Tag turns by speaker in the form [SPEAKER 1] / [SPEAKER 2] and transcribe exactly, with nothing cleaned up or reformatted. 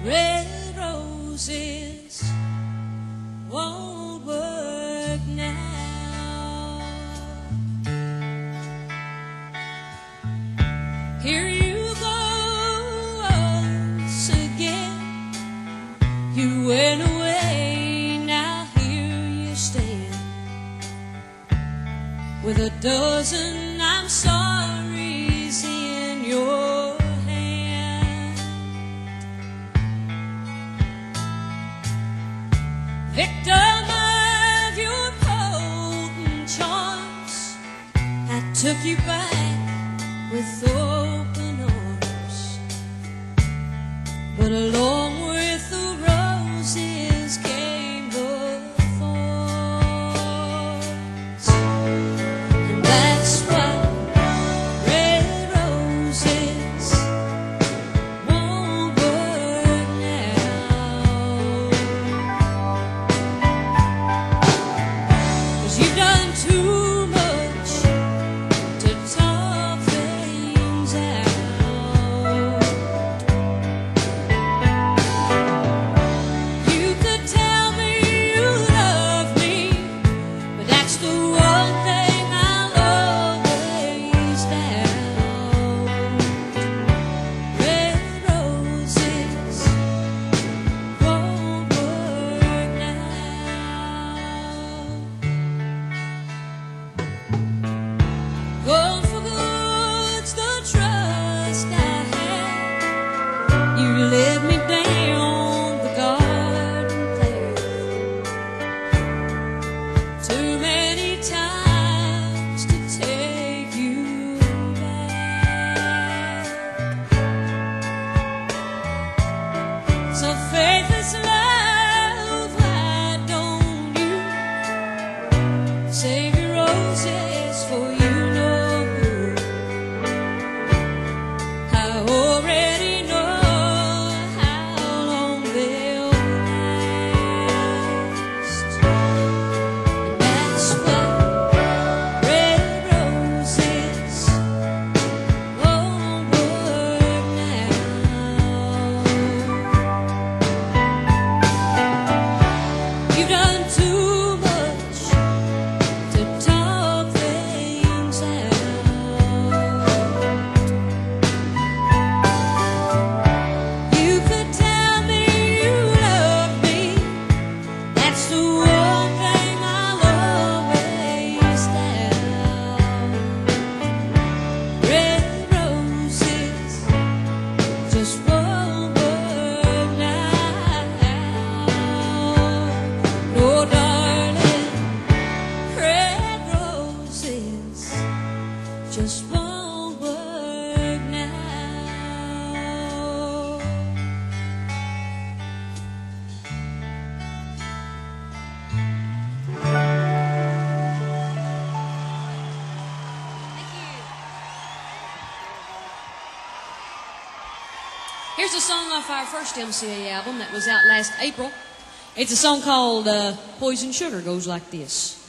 [SPEAKER 1] red roses won't work now. Here you go once again. You went away, now here you stand with a dozen I'm sorry's in your hand. Victim of your potent charms, I took you back with open arms, but along with the roses came the thorns. And that's why red roses won't work now, 'cause you've done too much to talk things out. You could tell me you love me, but that's the one thing I'll always doubt. Red roses won't work now. Gone for good's the trust I had. You led me down the garden path too many times to take you back. So faithless love, why don't you save your roses for you know who? I already know how long they'll last. And that's why red roses won't work now. You've done too much to talk things out. You could tell me you love me, that's the one thing I'll always doubt. Red roses just won't work now. No, darling, red roses just won't work now. Here's a song off our first M C A album that was out last April. It's a song called uh, Poison Sugar. Goes like this.